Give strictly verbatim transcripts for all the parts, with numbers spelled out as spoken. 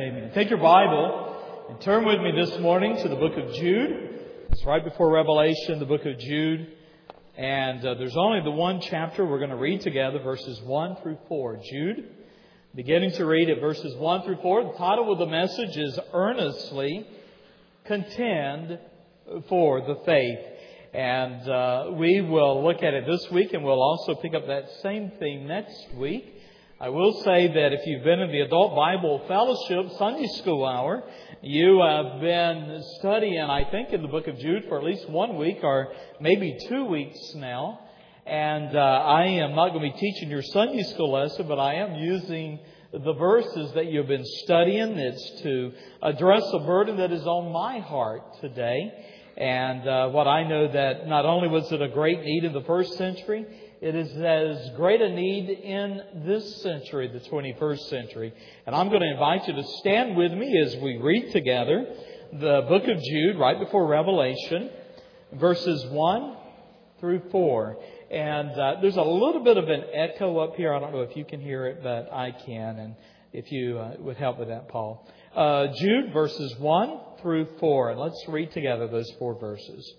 Amen. Take your Bible and turn with me this morning to the book of Jude. It's right before Revelation, the book of Jude. And uh, there's only the one chapter we're going to read together, verses one through four. Jude, beginning to read at verses one through four. The title of the message is Earnestly Contend for the Faith. And uh, we will look at it this week, and we'll also pick up that same theme next week. I will say that if you've been in the Adult Bible Fellowship Sunday School Hour, you have been studying, I think, in the book of Jude for at least one week or maybe two weeks now. And uh, I am not going to be teaching your Sunday school lesson, but I am using the verses that you've been studying. It's to address a burden that is on my heart today. And uh, what I know that not only was it a great need in the first century, it is as great a need in this century, the twenty-first century. And I'm going to invite you to stand with me as we read together the book of Jude right before Revelation, verses one through four. And uh, there's a little bit of an echo up here. I don't know if you can hear it, but I can. And if you uh, would help with that, Paul. Uh, Jude, verses one through four. And let's read together those four verses.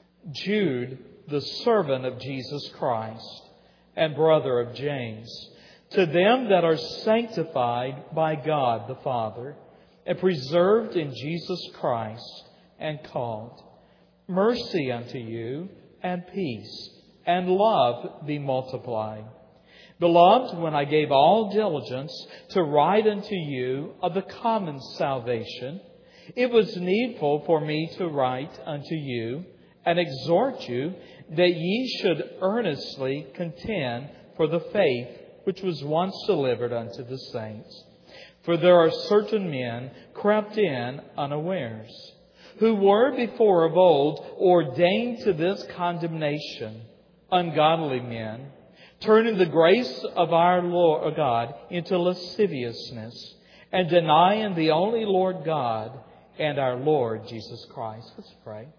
Jude, the servant of Jesus Christ and brother of James, to them that are sanctified by God the Father and preserved in Jesus Christ and called, mercy unto you and peace and love be multiplied. Beloved, when I gave all diligence to write unto you of the common salvation, it was needful for me to write unto you and exhort you that ye should earnestly contend for the faith which was once delivered unto the saints. For there are certain men crept in unawares, who were before of old ordained to this condemnation, ungodly men, turning the grace of our Lord God into lasciviousness, and denying the only Lord God and our Lord Jesus Christ. Let's pray.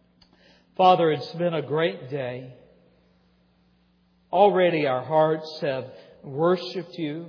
Father, it's been a great day. Already our hearts have worshipped you.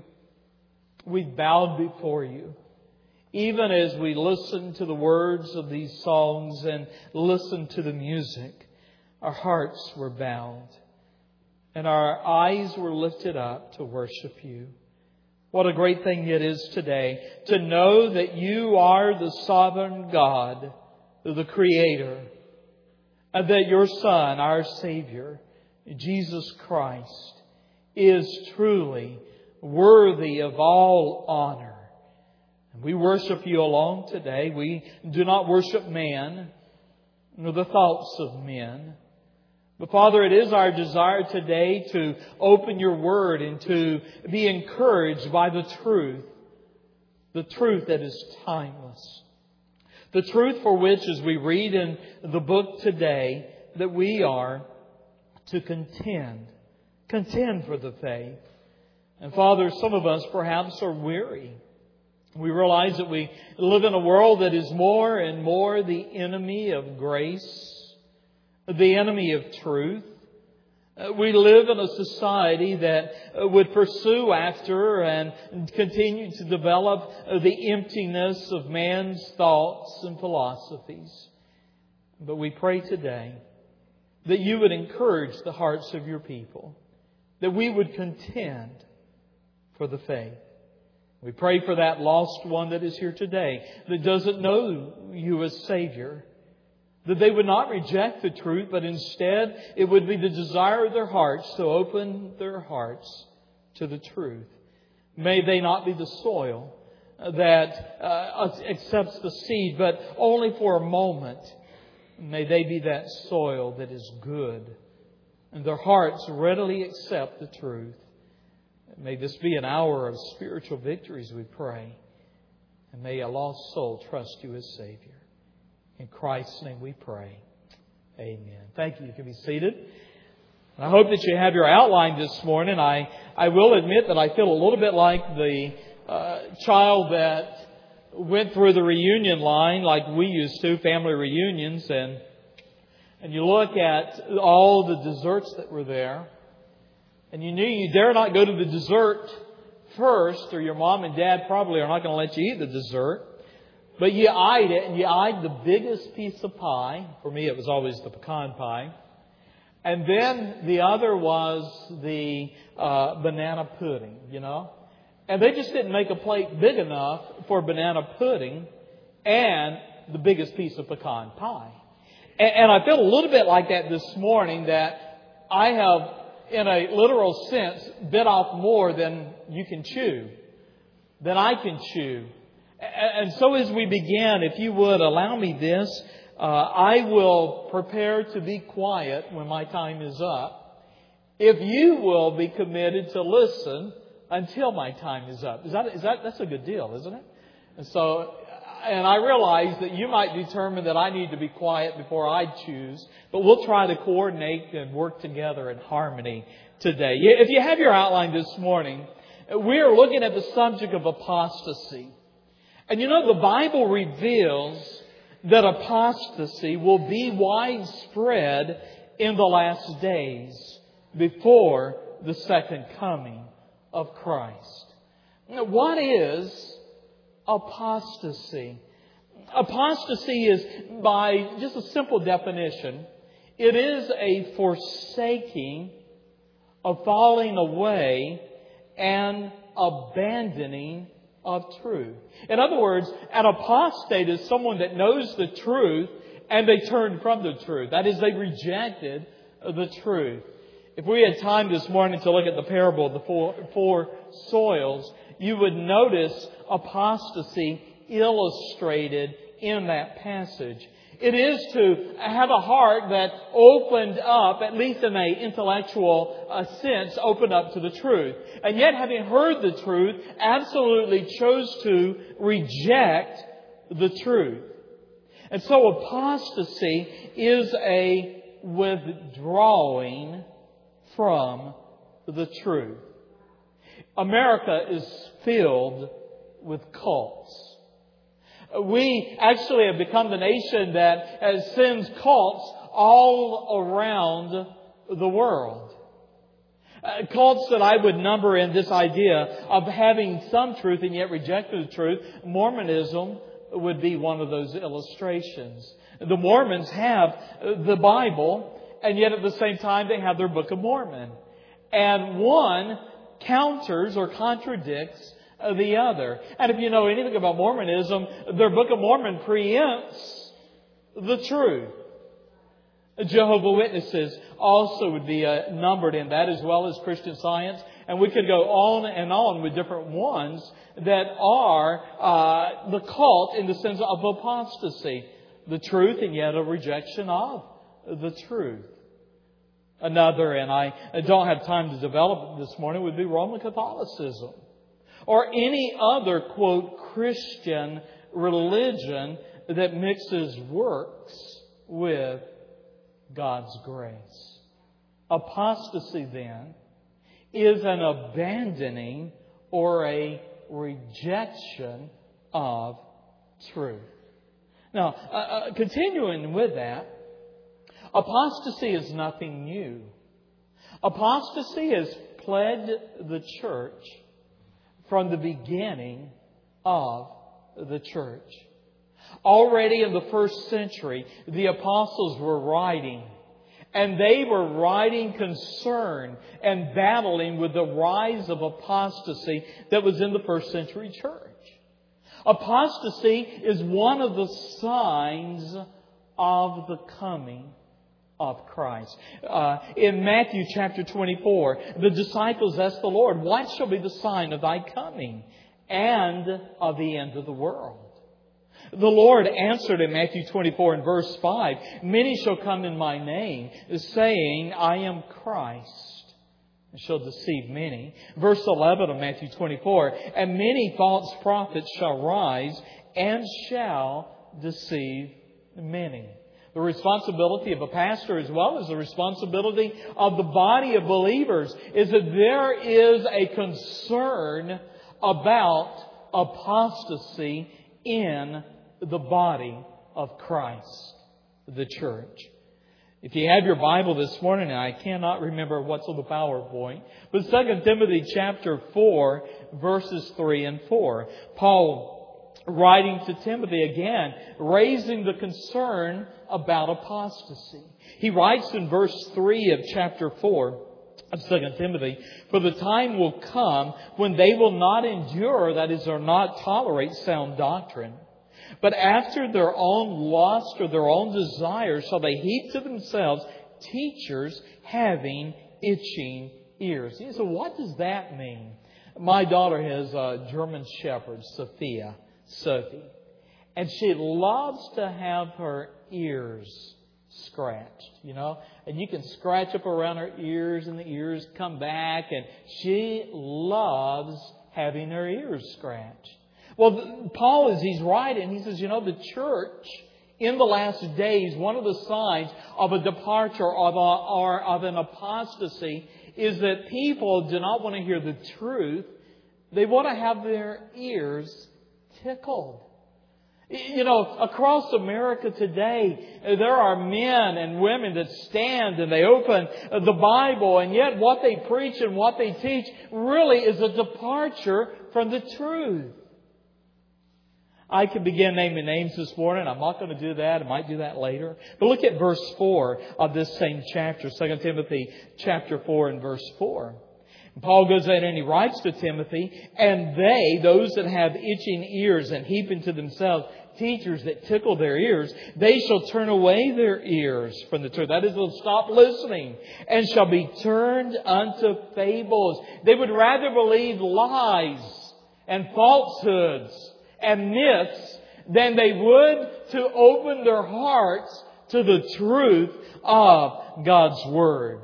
We've bowed before you. Even as we listen to the words of these songs and listen to the music, our hearts were bowed and our eyes were lifted up to worship you. What a great thing it is today to know that you are the sovereign God, the Creator, and that your Son, our Savior, Jesus Christ, is truly worthy of all honor. And we worship you alone today. We do not worship man, nor the thoughts of men. But Father, it is our desire today to open your Word and to be encouraged by the truth, the truth that is timeless. The truth for which, as we read in the book today, that we are to contend. Contend for the faith. And Father, some of us perhaps are weary. We realize that we live in a world that is more and more the enemy of grace, the enemy of truth. We live in a society that would pursue after and continue to develop the emptiness of man's thoughts and philosophies. But we pray today that you would encourage the hearts of your people, that we would contend for the faith. We pray for that lost one that is here today that doesn't know you as Savior, that they would not reject the truth, but instead it would be the desire of their hearts to open their hearts to the truth. May they not be the soil that uh, accepts the seed, but only for a moment. May they be that soil that is good, and their hearts readily accept the truth. May this be an hour of spiritual victories, we pray. And may a lost soul trust you as Savior. In Christ's name we pray. Amen. Thank you. You can be seated. I hope that you have your outline this morning. I, I will admit that I feel a little bit like the uh, child that went through the reunion line like we used to, family reunions. And, and you look at all the desserts that were there. And you knew you dare not go to the dessert first, or your mom and dad probably are not going to let you eat the dessert, but you eyed it, and you eyed the biggest piece of pie. For me, it was always the pecan pie. And then the other was the uh, banana pudding, you know. And they just didn't make a plate big enough for banana pudding and the biggest piece of pecan pie. And, and I feel a little bit like that this morning, that I have, in a literal sense, bit off more than you can chew, than I can chew. And so as we begin, if you would allow me this, uh, I will prepare to be quiet when my time is up. If you will be committed to listen until my time is up. Is that, is that, that's a good deal, isn't it? And so, and I realize that you might determine that I need to be quiet before I choose, but we'll try to coordinate and work together in harmony today. If you have your outline this morning, we are looking at the subject of apostasy. And you know, the Bible reveals that apostasy will be widespread in the last days before the second coming of Christ. Now, what is apostasy? Apostasy is, by just a simple definition, it is a forsaking, a falling away, and abandoning of truth. In other words, an apostate is someone that knows the truth and they turn from the truth. That is, they rejected the truth. If we had time this morning to look at the parable of the four, four soils, you would notice apostasy illustrated in that passage. It is to have a heart that opened up, at least in an intellectual uh, sense, opened up to the truth. And yet, having heard the truth, absolutely chose to reject the truth. And so apostasy is a withdrawing from the truth. America is filled with cults. We actually have become the nation that sends cults all around the world. Uh, cults that I would number in this idea of having some truth and yet rejecting the truth. Mormonism would be one of those illustrations. The Mormons have the Bible, and yet at the same time they have their Book of Mormon. And one counters or contradicts the other. And if you know anything about Mormonism, their Book of Mormon preempts the truth. Jehovah's Witnesses also would be uh, numbered in that, as well as Christian Science. And we could go on and on with different ones that are uh, the cult in the sense of apostasy. The truth and yet a rejection of the truth. Another, and I don't have time to develop it this morning, would be Roman Catholicism. Or any other, quote, Christian religion that mixes works with God's grace. Apostasy, then, is an abandoning or a rejection of truth. Now, uh, uh, continuing with that, apostasy is nothing new. Apostasy has plagued the church from the beginning of the church. Already in the first century, the apostles were writing, and they were writing concern and battling with the rise of apostasy that was in the first century church. Apostasy is one of the signs of the coming of Christ. Uh, in Matthew chapter twenty-four, the disciples asked the Lord, "What shall be the sign of thy coming and of the end of the world?" The Lord answered in Matthew twenty-four and verse five, "Many shall come in my name, saying, I am Christ, and shall deceive many." Verse eleven of Matthew twenty-four, "And many false prophets shall rise and shall deceive many." The responsibility of a pastor, as well as the responsibility of the body of believers, is that there is a concern about apostasy in the body of Christ, the church. If you have your Bible this morning, and I cannot remember what's on the PowerPoint, but Second Timothy chapter four, verses three and four. Paul, writing to Timothy again, raising the concern about apostasy. He writes in verse three of chapter four of Second Timothy, "For the time will come when they will not endure, that is, or not tolerate sound doctrine. But after their own lust or their own desire shall they heap to themselves teachers having itching ears." You say, what does that mean? My daughter has a German Shepherd, Sophia, Sophie. And she loves to have her ears scratched, you know. And you can scratch up around her ears and the ears come back. And she loves having her ears scratched. Well, Paul, as he's writing, he says, you know, the church in the last days, one of the signs of a departure of a, or of an apostasy is that people do not want to hear the truth. They want to have their ears tickled. You know, across America today, there are men and women that stand and they open the Bible, and yet what they preach and what they teach really is a departure from the truth. I could begin naming names this morning. I'm not going to do that. I might do that later. But look at verse four of this same chapter, Second Timothy chapter four and verse four. And Paul goes in and he writes to Timothy, "And they, those that have itching ears and heap into themselves teachers that tickle their ears, they shall turn away their ears from the truth." That is, they'll stop listening and shall be turned unto fables. They would rather believe lies and falsehoods and myths than they would to open their hearts to the truth of God's Word.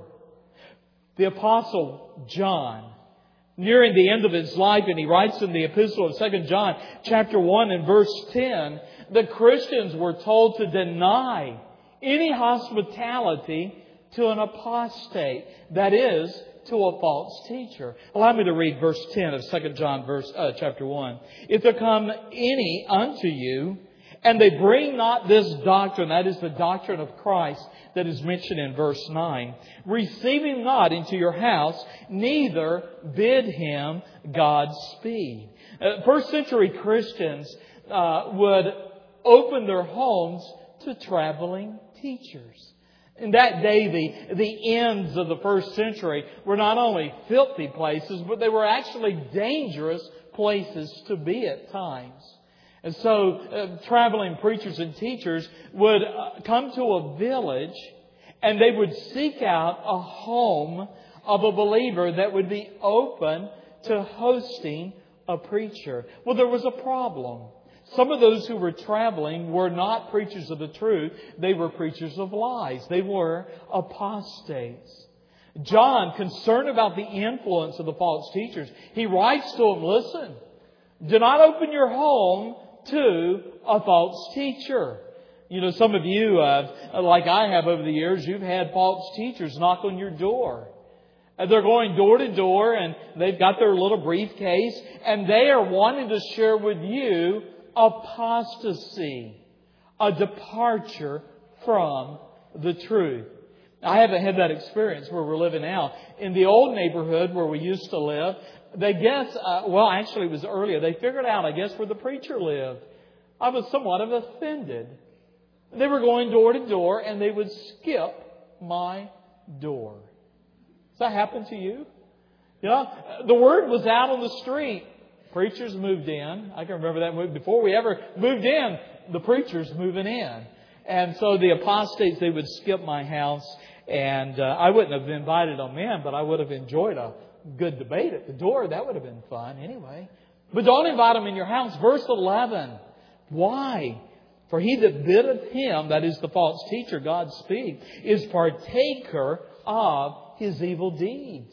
The Apostle John, nearing the end of his life, and he writes in the epistle of Second John chapter one and verse ten, the Christians were told to deny any hospitality to an apostate, that is, to a false teacher. Allow me to read verse ten of Second John verse uh, chapter one. "If there come any unto you, and they bring not this doctrine," that is the doctrine of Christ that is mentioned in verse nine, "receive him not into your house, neither bid him Godspeed." Uh, first century Christians uh, would open their homes to traveling teachers. In that day, the, the inns of the first century were not only filthy places, but they were actually dangerous places to be at times. And so uh, traveling preachers and teachers would uh, come to a village and they would seek out a home of a believer that would be open to hosting a preacher. Well, there was a problem. Some of those who were traveling were not preachers of the truth. They were preachers of lies. They were apostates. John, concerned about the influence of the false teachers, he writes to them, listen, do not open your home to a false teacher. You know, some of you, uh, like I have over the years, you've had false teachers knock on your door. And they're going door to door and they've got their little briefcase and they are wanting to share with you apostasy, a departure from the truth. I haven't had that experience where we're living now. In the old neighborhood where we used to live, they guess, uh, well, actually it was earlier, they figured out, I guess, where the preacher lived. I was somewhat of offended. They were going door to door and they would skip my door. Does that happen to you? You know, the word was out on the street. Preachers moved in. I can remember that before we ever moved in, the preachers moving in. And so the apostates, they would skip my house. And uh, I wouldn't have invited them in, but I would have enjoyed a good debate at the door. That would have been fun anyway. But don't invite them in your house. Verse eleven. Why? For he that biddeth him, that is the false teacher, Godspeed, is partaker of his evil deeds.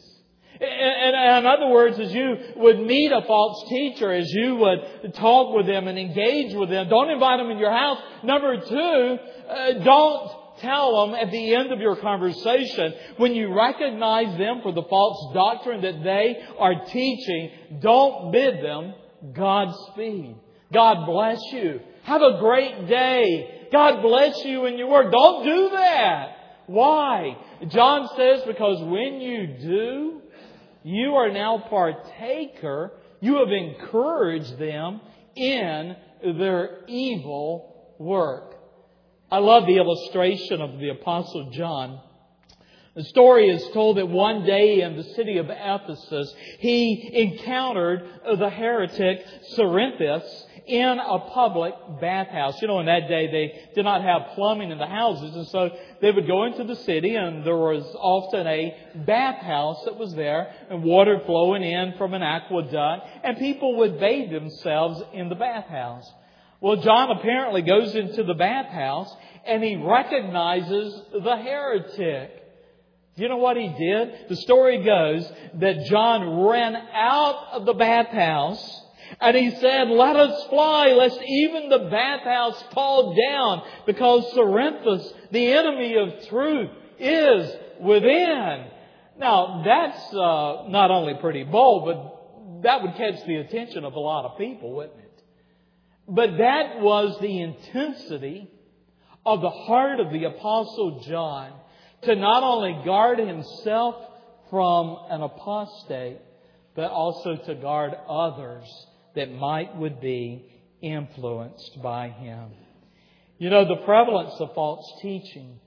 In other words, as you would meet a false teacher, as you would talk with them and engage with them, don't invite them in your house. Number two, uh, don't tell them at the end of your conversation, when you recognize them for the false doctrine that they are teaching, don't bid them Godspeed. God bless you. Have a great day. God bless you in your work. Don't do that. Why? John says, because when you do, you are now partaker. You have encouraged them in their evil work. I love the illustration of the Apostle John. The story is told that one day in the city of Ephesus, he encountered the heretic Cerinthus in a public bathhouse. You know, in that day they did not have plumbing in the houses, and so they would go into the city, and there was often a bathhouse that was there, and water flowing in from an aqueduct, and people would bathe themselves in the bathhouse. Well, John apparently goes into the bathhouse, and he recognizes the heretic. Do you know what he did? The story goes that John ran out of the bathhouse and he said, "Let us fly, lest even the bathhouse fall down, because Cerinthus, the enemy of truth, is within." Now, that's uh, not only pretty bold, but that would catch the attention of a lot of people, wouldn't it? But that was the intensity of the heart of the Apostle John, to not only guard himself from an apostate, but also to guard others that might would be influenced by him. You know, the prevalence of false teaching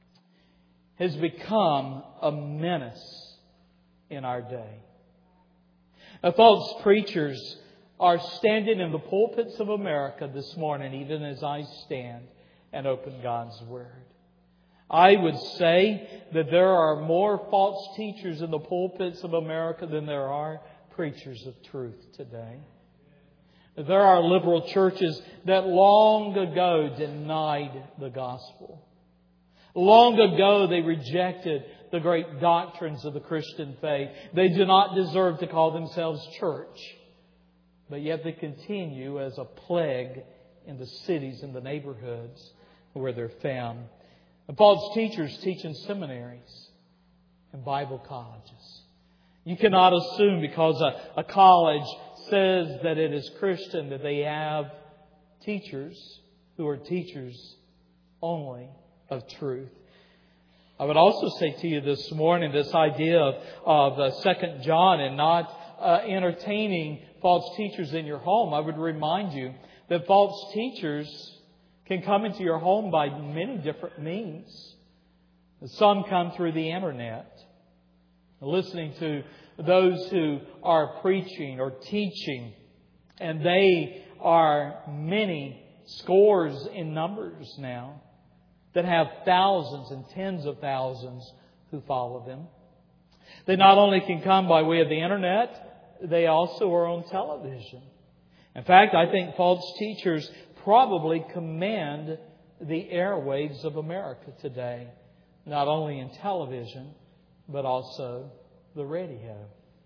has become a menace in our day. Now, false preachers are standing in the pulpits of America this morning, even as I stand and open God's Word. I would say that there are more false teachers in the pulpits of America than there are preachers of truth today. There are liberal churches that long ago denied the gospel. Long ago they rejected the great doctrines of the Christian faith. They do not deserve to call themselves church. But yet they continue as a plague in the cities and the neighborhoods where they're found. And false teachers teach in seminaries and Bible colleges. You cannot assume because a, a college says that it is Christian that they have teachers who are teachers only of truth. I would also say to you this morning, this idea of, of uh, Second John and not uh, entertaining false teachers in your home. I would remind you that false teachers can come into your home by many different means. Some come through the internet, listening to those who are preaching or teaching, and they are many scores in numbers now that have thousands and tens of thousands who follow them. They not only can come by way of the internet, they also are on television. In fact, I think false teachers probably command the airwaves of America today, not only in television, but also the radio.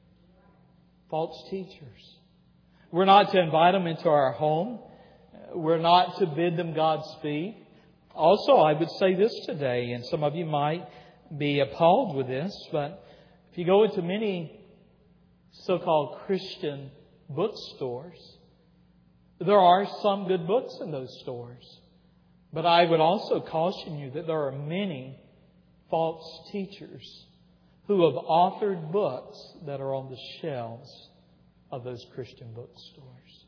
False teachers. We're not to invite them into our home. We're not to bid them Godspeed. Also, I would say this today, and some of you might be appalled with this, but if you go into many so-called Christian bookstores, there are some good books in those stores. But I would also caution you that there are many false teachers who have authored books that are on the shelves of those Christian bookstores.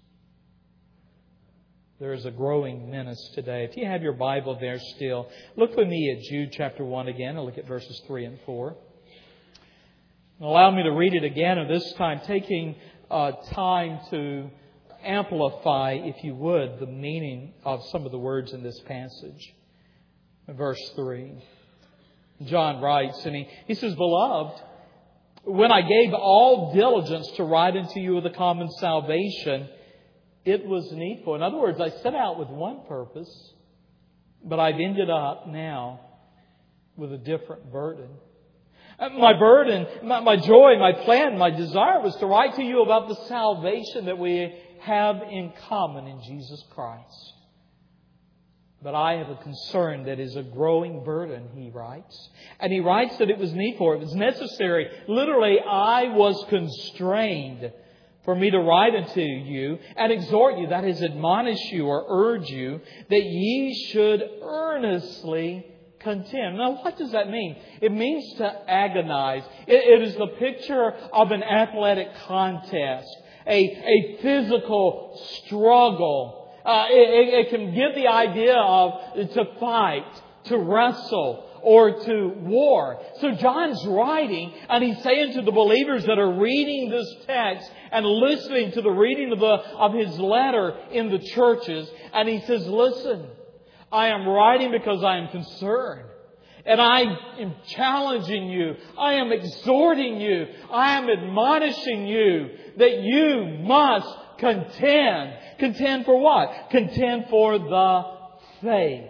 There is a growing menace today. If you have your Bible there still, look with me at Jude chapter one again and look at verses three and four. Allow me to read it again, and this time taking uh, time to amplify, if you would, the meaning of some of the words in this passage. Verse three. John writes, and he, he says, "Beloved, when I gave all diligence to write unto you of the common salvation, it was needful." In other words, I set out with one purpose, but I've ended up now with a different burden. My burden, my, my joy, my plan, my desire was to write to you about the salvation that we have in common in Jesus Christ. But I have a concern that is a growing burden, he writes. And he writes that it was needful, it was necessary. Literally, I was constrained for me to write unto you and exhort you, that is, admonish you or urge you, that ye should earnestly contend. Now, what does that mean? It means to agonize. It, it is the picture of an athletic contest, a, a physical struggle. Uh, it, it can give the idea of to fight, to wrestle, or to war. So John's writing, and he's saying to the believers that are reading this text and listening to the reading of, the, of his letter in the churches, and he says, listen, I am writing because I am concerned. And I am challenging you. I am exhorting you. I am admonishing you that you must contend. Contend for what? Contend for the faith.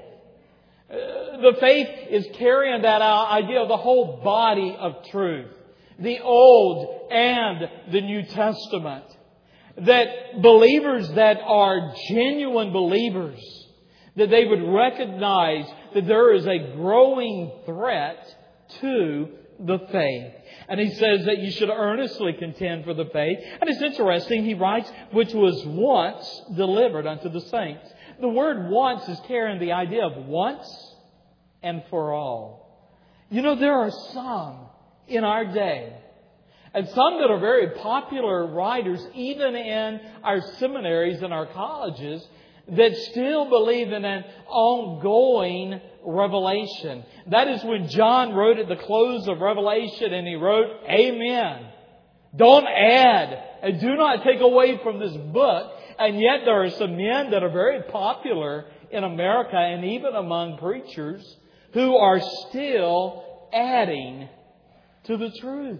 The faith is carrying that idea of the whole body of truth. The Old and the New Testament. That believers that are genuine believers, that they would recognize that there is a growing threat to the faith. And he says that you should earnestly contend for the faith. And it's interesting, he writes, which was once delivered unto the saints. The word once is carrying the idea of once and for all. You know, there are some in our day, and some that are very popular writers, even in our seminaries and our colleges, that still believe in an ongoing revelation. That is when John wrote at the close of Revelation and he wrote, Amen. Don't add and do not take away from this book. And yet there are some men that are very popular in America and even among preachers who are still adding to the truth.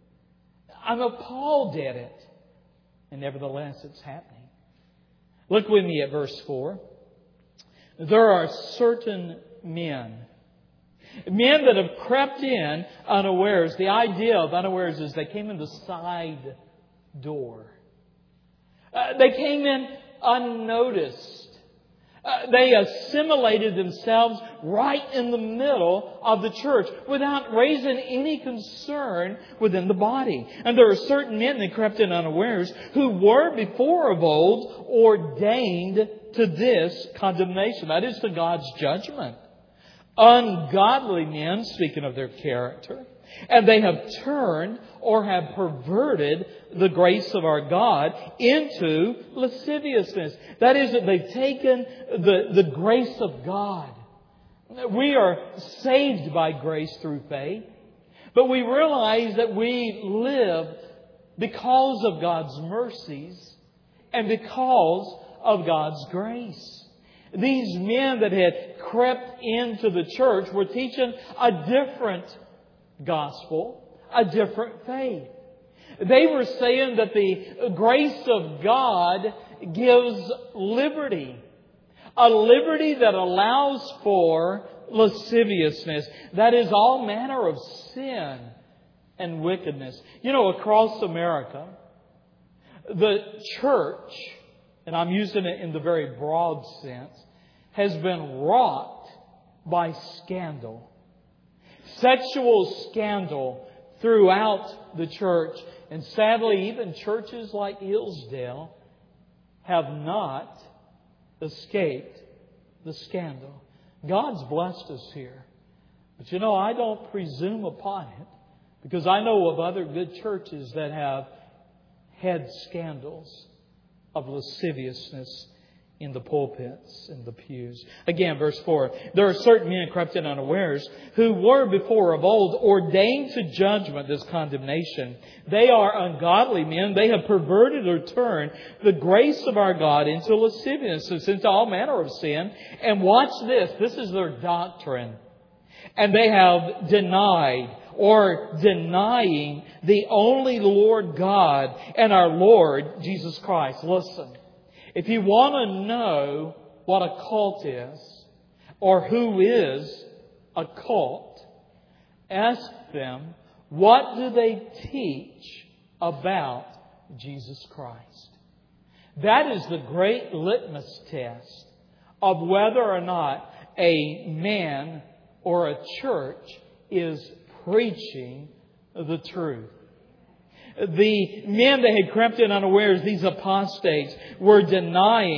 I know Paul did it. And nevertheless, it's happening. Look with me at verse four. There are certain men. Men that have crept in unawares. The idea of unawares is they came in the side door. Uh, they came in unnoticed. Uh, they assimilated themselves right in the middle of the church without raising any concern within the body. And there are certain men that crept in unawares who were before of old ordained to this condemnation. That is to God's judgment. Ungodly men, speaking of their character, and they have turned or have perverted the grace of our God into lasciviousness. That is, that they've taken the, the grace of God. We are saved by grace through faith, but we realize that we live because of God's mercies and because of God's grace. These men that had crept into the church were teaching a different gospel, a different faith. They were saying that the grace of God gives liberty. A liberty that allows for lasciviousness. That is all manner of sin and wickedness. You know, across America, the church, and I'm using it in the very broad sense, has been wrought by scandal. Sexual scandal throughout the church. And sadly, even churches like Hillsdale have not escaped the scandal. God's blessed us here. But you know, I don't presume upon it, because I know of other good churches that have had scandals of lasciviousness in the pulpits and the pews. Again, verse four. There are certain men crept in unawares who were before of old ordained to judgment, this condemnation. They are ungodly men. They have perverted or turned the grace of our God into lasciviousness, into all manner of sin. And watch this. This is their doctrine. And they have denied or denying the only Lord God and our Lord Jesus Christ. Listen. If you want to know what a cult is, or who is a cult, ask them, what do they teach about Jesus Christ? That is the great litmus test of whether or not a man or a church is preaching the truth. The men that had crept in unawares, these apostates, were denying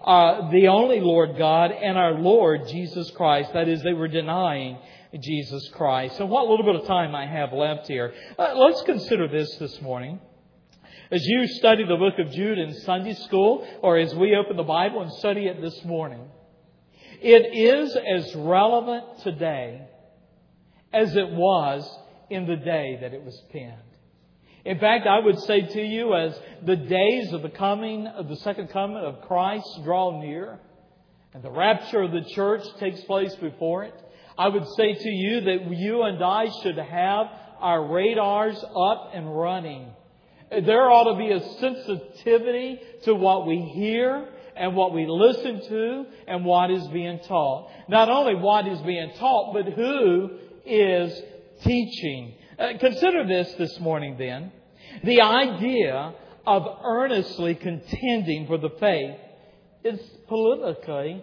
uh, the only Lord God and our Lord Jesus Christ. That is, they were denying Jesus Christ. So what little bit of time I have left here, uh, let's consider this this morning. As you study the book of Jude in Sunday school, or as we open the Bible and study it this morning, it is as relevant today as it was in the day that it was penned. In fact, I would say to you, as the days of the coming of the second coming of Christ draw near, and the rapture of the church takes place before it, I would say to you that you and I should have our radars up and running. There ought to be a sensitivity to what we hear and what we listen to and what is being taught. Not only what is being taught, but who is teaching. Uh, consider this this morning then. The idea of earnestly contending for the faith is politically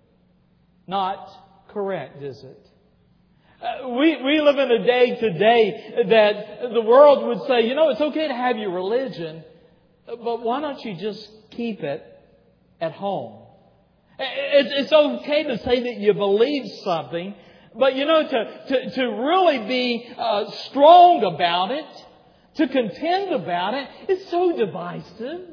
not correct, is it? Uh, we, we live in a day today that the world would say, you know, it's okay to have your religion, but why don't you just keep it at home? It's, it's okay to say that you believe something, but you know, to, to, to really be uh, strong about it, to contend about it, is so divisive.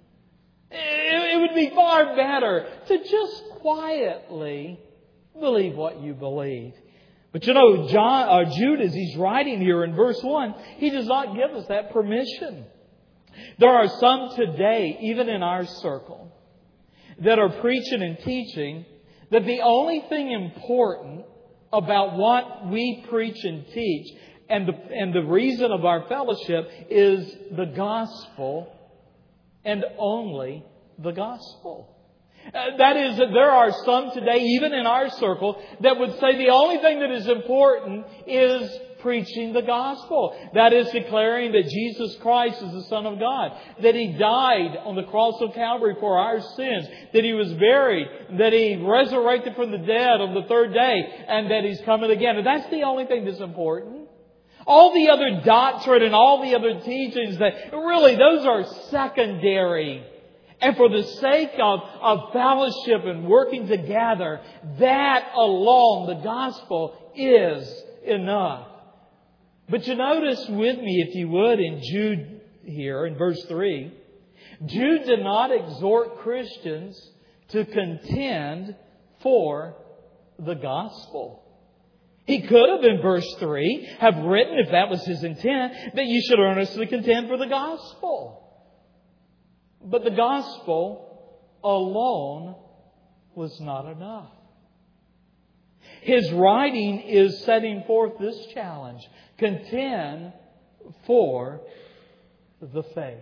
It, it would be far better to just quietly believe what you believe. But you know, John, or Jude, as he's writing here in verse one, he does not give us that permission. There are some today, even in our circle, that are preaching and teaching that the only thing important about what we preach and teach and the, and the reason of our fellowship is the gospel and only the gospel. Uh, that is, that there are some today, even in our circle, that would say the only thing that is important is preaching the gospel. That is declaring that Jesus Christ is the Son of God, that He died on the cross of Calvary for our sins, that He was buried, that He resurrected from the dead on the third day, and that He's coming again. And that's the only thing that's important. All the other doctrine and all the other teachings, that really those are secondary. And for the sake of, of fellowship and working together, that alone, the gospel, is enough. But you notice with me, if you would, in Jude here, in verse three, Jude did not exhort Christians to contend for the gospel. He could have, in verse three, have written, if that was his intent, that you should earnestly contend for the gospel. But the gospel alone was not enough. His writing is setting forth this challenge. Contend for the faith.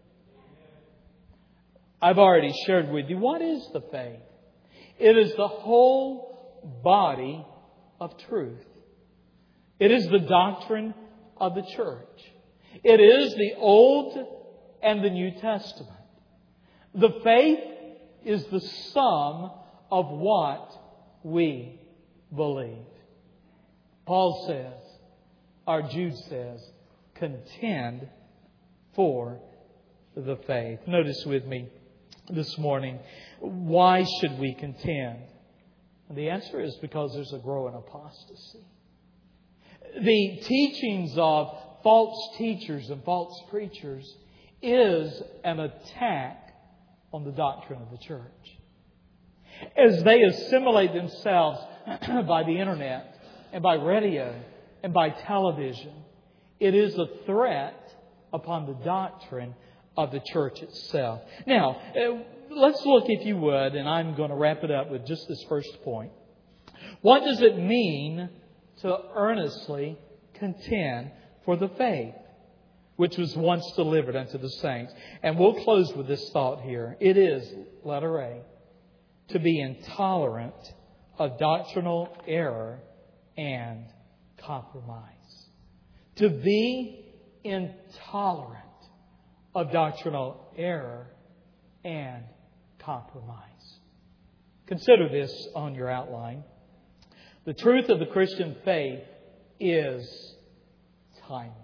I've already shared with you, what is the faith? It is the whole body of truth. It is the doctrine of the church. It is the Old and the New Testament. The faith is the sum of what we believe. Paul says, or Jude says, contend for the faith. Notice with me this morning, why should we contend? And the answer is because there's a growing apostasy. The teachings of false teachers and false preachers is an attack on the doctrine of the church. As they assimilate themselves by the internet and by radio and by television, it is a threat upon the doctrine of the church itself. Now, let's look, if you would, and I'm going to wrap it up with just this first point. What does it mean to earnestly contend for the faith which was once delivered unto the saints? And we'll close with this thought here. It is, letter A, to be intolerant of doctrinal error and compromise. To be intolerant of doctrinal error and compromise. Consider this on your outline. The truth of the Christian faith is timeless.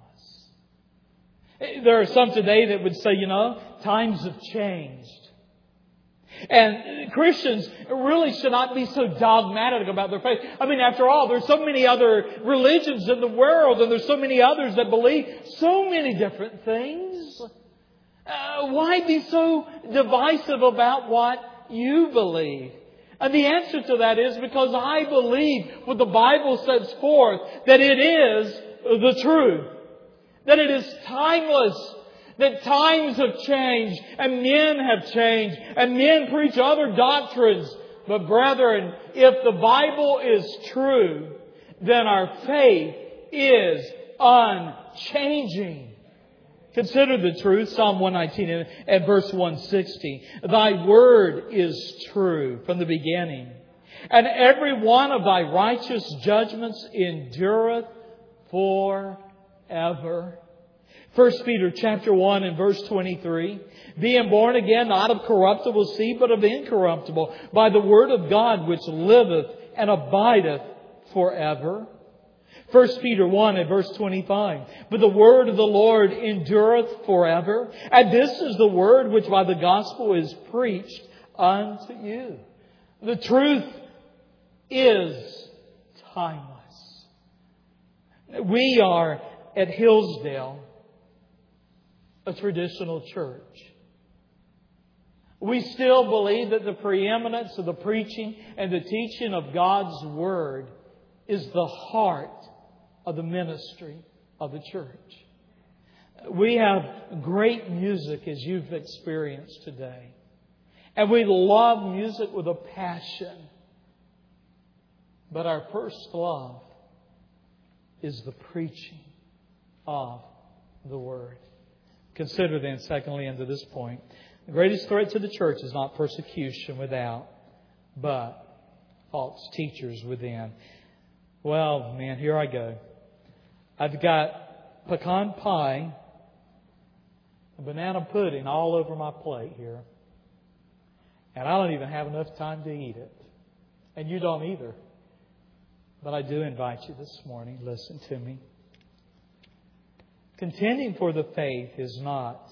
There are some today that would say, you know, times have changed. And Christians really should not be so dogmatic about their faith. I mean, after all, there's so many other religions in the world, and there's so many others that believe so many different things. Uh, why be so divisive about what you believe? And the answer to that is because I believe what the Bible sets forth, that it is the truth. That it is timeless. That times have changed and men have changed and men preach other doctrines. But brethren, if the Bible is true, then our faith is unchanging. Consider the truth. Psalm one nineteen and verse one sixty. Thy word is true from the beginning, and every one of Thy righteous judgments endureth forever. First Peter chapter one and verse twenty-three. Being born again, not of corruptible seed, but of incorruptible, by the word of God which liveth and abideth forever. First Peter one and verse twenty-five. But the word of the Lord endureth forever. And this is the word which by the gospel is preached unto you. The truth is timeless. We are at Hillsdale, a traditional church. We still believe that the preeminence of the preaching and the teaching of God's Word is the heart of the ministry of the church. We have great music, as you've experienced today. And we love music with a passion. But our first love is the preaching of the Word. Consider then, secondly, and to this point, the greatest threat to the church is not persecution without, but false teachers within. Well, man, here I go. I've got pecan pie and banana pudding all over my plate here. And I don't even have enough time to eat it. And you don't either. But I do invite you this morning, listen to me. Contending for the faith is not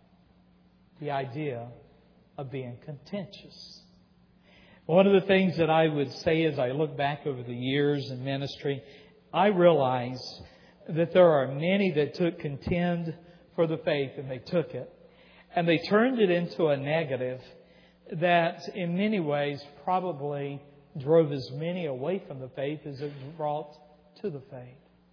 the idea of being contentious. One of the things that I would say as I look back over the years in ministry, I realize that there are many that took contend for the faith and they took it. And they turned it into a negative that in many ways probably drove as many away from the faith as it brought to the faith.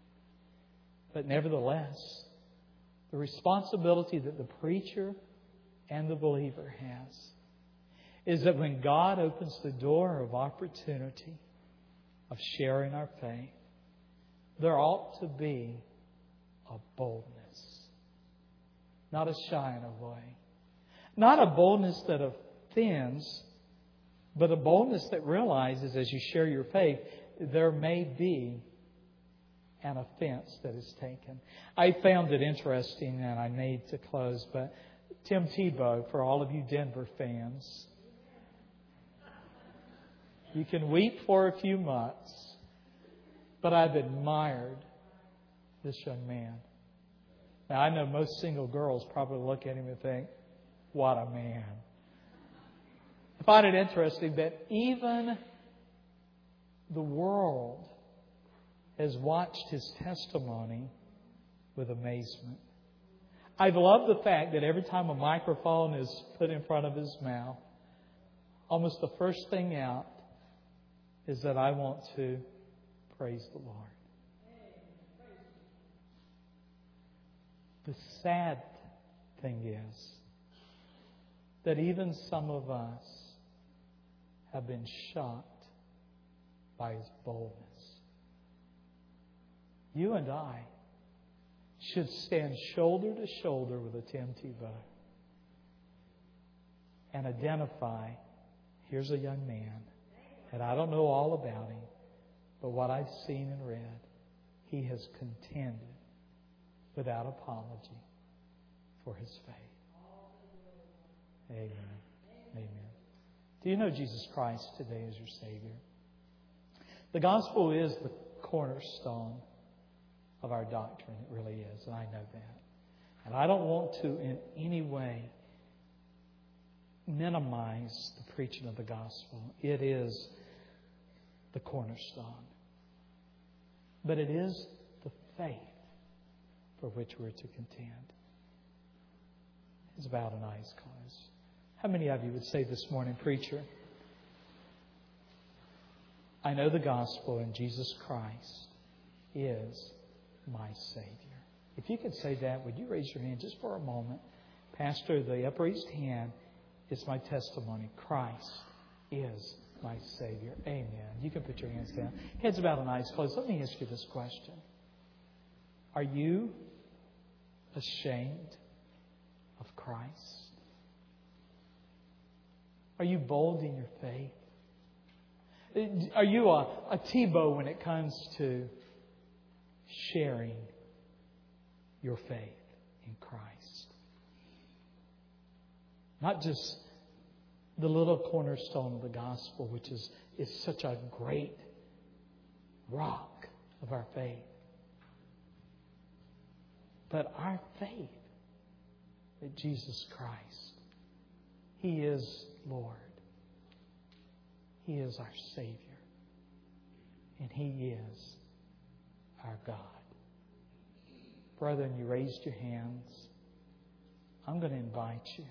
But nevertheless, the responsibility that the preacher and the believer has is that when God opens the door of opportunity of sharing our faith, there ought to be a boldness, not a shying away. Not a boldness that offends, but a boldness that realizes as you share your faith, there may be an offense that is taken. I found it interesting, and I need to close, but Tim Tebow, for all of you Denver fans, you can weep for a few months, but I've admired this young man. Now, I know most single girls probably look at him and think, what a man. I find it interesting that even the world has watched his testimony with amazement. I've loved the fact that every time a microphone is put in front of his mouth, almost the first thing out is that I want to praise the Lord. The sad thing is that even some of us have been shocked by his boldness. You and I should stand shoulder to shoulder with a Tim Tebow and identify, here's a young man, and I don't know all about him, but what I've seen and read, he has contended without apology for his faith. Amen. Amen. Do you know Jesus Christ today as your Savior? The gospel is the cornerstone of our doctrine. It really is, and I know that. And I don't want to in any way minimize the preaching of the gospel. It is the cornerstone. But it is the faith for which we're to contend. It's about an eyes closed. How many of you would say this morning, preacher, I know the gospel and Jesus Christ is my Savior? If you could say that, would you raise your hand just for a moment? Pastor, the upraised hand is my testimony. Christ is my Savior. Amen. You can put your hands down. Heads bowed and eyes closed. Let me ask you this question. Are you ashamed of Christ? Are you bold in your faith? Are you a, a Tebow when it comes to sharing your faith in Christ? Not just the little cornerstone of the gospel, which is, is such a great rock of our faith, but our faith that Jesus Christ, He is Lord. He is our Savior. And He is our God. Brethren, you raised your hands. I'm going to invite you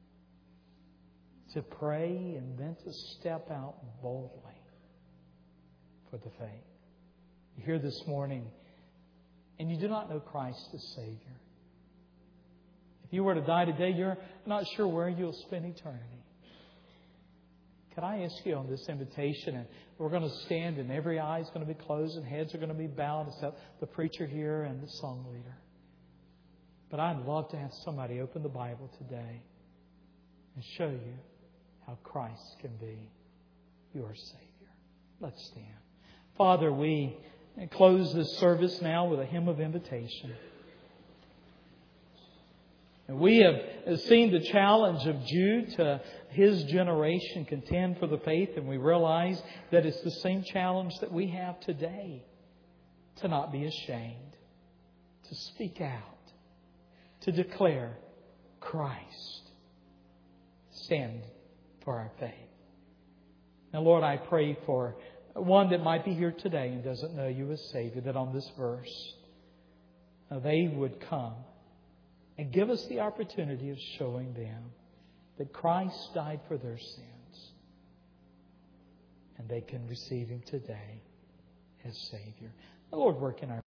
to pray and then to step out boldly for the faith. You're here this morning and you do not know Christ as Savior. If you were to die today, you're not sure where you'll spend eternity. Could I ask you on this invitation, and we're going to stand and every eye is going to be closed and heads are going to be bowed except the preacher here and the song leader. But I'd love to have somebody open the Bible today and show you how Christ can be your Savior. Let's stand. Father, we close this service now with a hymn of invitation. And we have seen the challenge of Jude to his generation contend for the faith, and we realize that it's the same challenge that we have today, to not be ashamed, to speak out, to declare Christ. Stand for our faith. Now, Lord, I pray for one that might be here today and doesn't know You as Savior, that on this verse uh, they would come and give us the opportunity of showing them that Christ died for their sins, and they can receive Him today as Savior. The Lord work in our